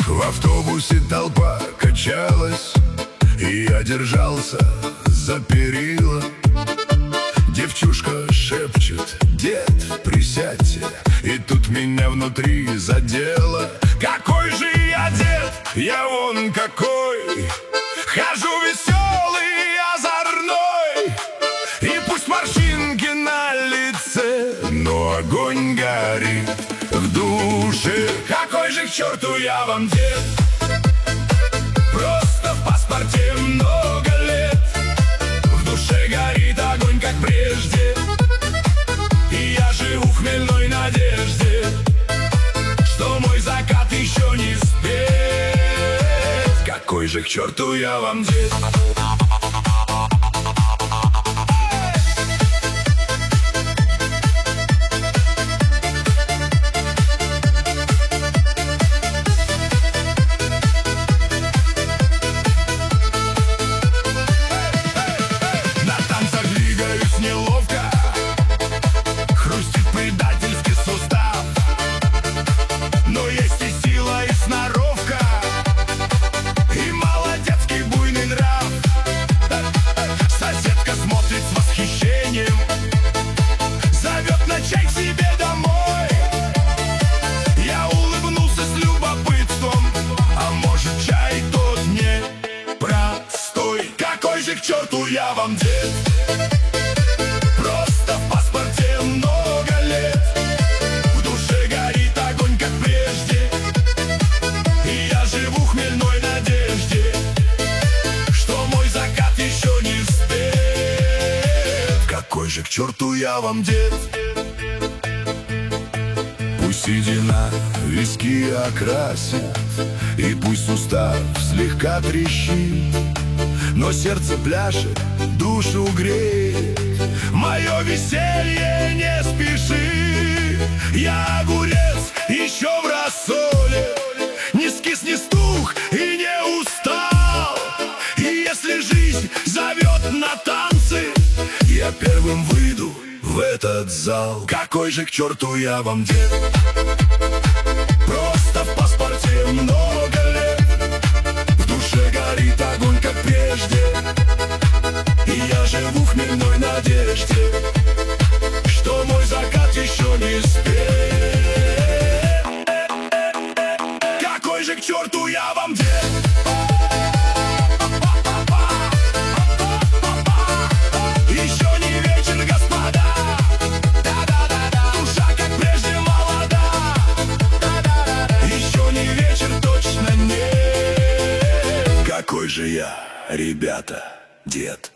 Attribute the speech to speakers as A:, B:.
A: В автобусе толпа качалась, и я держался за перила. Девчушка шепчет: дед, присядьте. И тут меня внутри задело. Какой же я дед, я вон какой. Хожу веселый, озорной, и пусть морщинки на лице, но огонь горит в душе. Какой же к черту я вам дед? Просто в паспорте много лет. В душе горит огонь, как прежде, и я живу в хмельной надежде, что мой закат еще не спет. Какой же к черту я вам дед? Зовет на чай к себе домой. Я улыбнулся с любопытством. А может, чай тот не простой? Какой же к черту я вам дед? Просто в паспорте много лет. В душе горит огонь, как прежде, и я живу в хмельной надежде, что мой закат еще не спет. Какой же к черту я вам дед? Пусть седина виски окрасит, и пусть сустав слегка трещит, но сердце пляшет, душу греет. Мое веселье не спеши. Я огурец еще в рассоле, не скис, не стух и не устал. И если жизнь зовет на танцы, я первым выйду в этот зал. Какой же к черту я вам дед? Просто в паспорте много лет. В душе горит огонь, как прежде, и я живу в хмельной надежде, что мой закат еще не спет. Какой же к черту я вам дед? Какой же я, ребята, дед?